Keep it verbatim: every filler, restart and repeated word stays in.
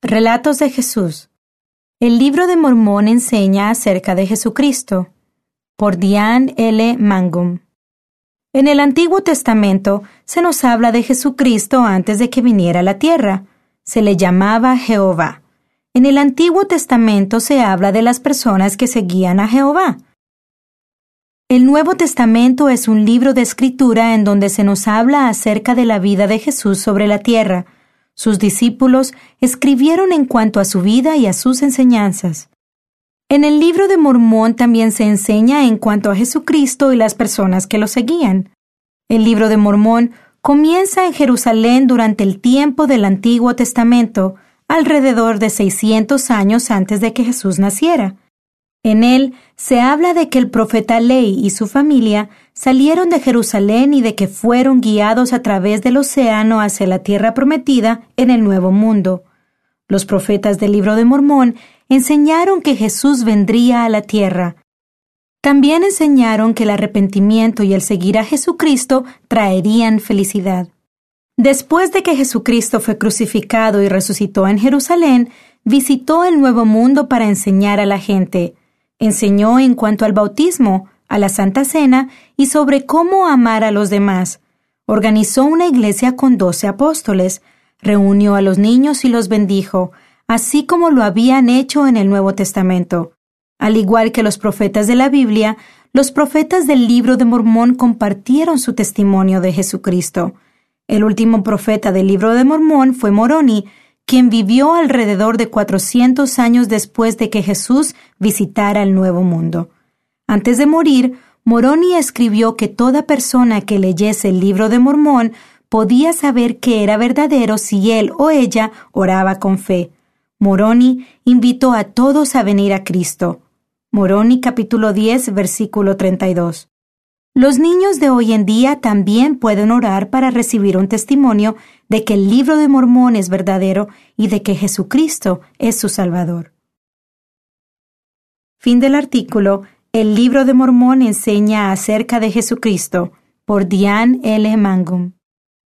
Relatos de Jesús. El libro de Mormón enseña acerca de Jesucristo. Por Diane L. Mangum. En el Antiguo Testamento se nos habla de Jesucristo antes de que viniera a la tierra. Se le llamaba Jehová. En el Antiguo Testamento se habla de las personas que seguían a Jehová. El Nuevo Testamento es un libro de escritura en donde se nos habla acerca de la vida de Jesús sobre la tierra. Sus discípulos escribieron en cuanto a su vida y a sus enseñanzas. En el libro de Mormón también se enseña en cuanto a Jesucristo y las personas que lo seguían. El libro de Mormón comienza en Jerusalén durante el tiempo del Antiguo Testamento, alrededor de seiscientos años antes de que Jesús naciera. En él se habla de que el profeta Lehi y su familia salieron de Jerusalén y de que fueron guiados a través del océano hacia la tierra prometida en el Nuevo Mundo. Los profetas del libro de Mormón enseñaron que Jesús vendría a la tierra. También enseñaron que el arrepentimiento y el seguir a Jesucristo traerían felicidad. Después de que Jesucristo fue crucificado y resucitó en Jerusalén, visitó el Nuevo Mundo para enseñar a la gente. Enseñó en cuanto al bautismo, a la Santa Cena y sobre cómo amar a los demás. Organizó una iglesia con doce apóstoles, reunió a los niños y los bendijo, así como lo habían hecho en el Nuevo Testamento. Al igual que los profetas de la Biblia, los profetas del libro de Mormón compartieron su testimonio de Jesucristo. El último profeta del libro de Mormón fue Moroni, quien vivió alrededor de cuatrocientos años después de que Jesús visitara el Nuevo Mundo. Antes de morir, Moroni escribió que toda persona que leyese el libro de Mormón podía saber que era verdadero si él o ella oraba con fe. Moroni invitó a todos a venir a Cristo. Moroni capítulo diez, versículo treinta y dos. Los niños de hoy en día también pueden orar para recibir un testimonio de que el libro de Mormón es verdadero y de que Jesucristo es su Salvador. Fin del artículo. El libro de Mormón enseña acerca de Jesucristo. Por Diane L. Mangum.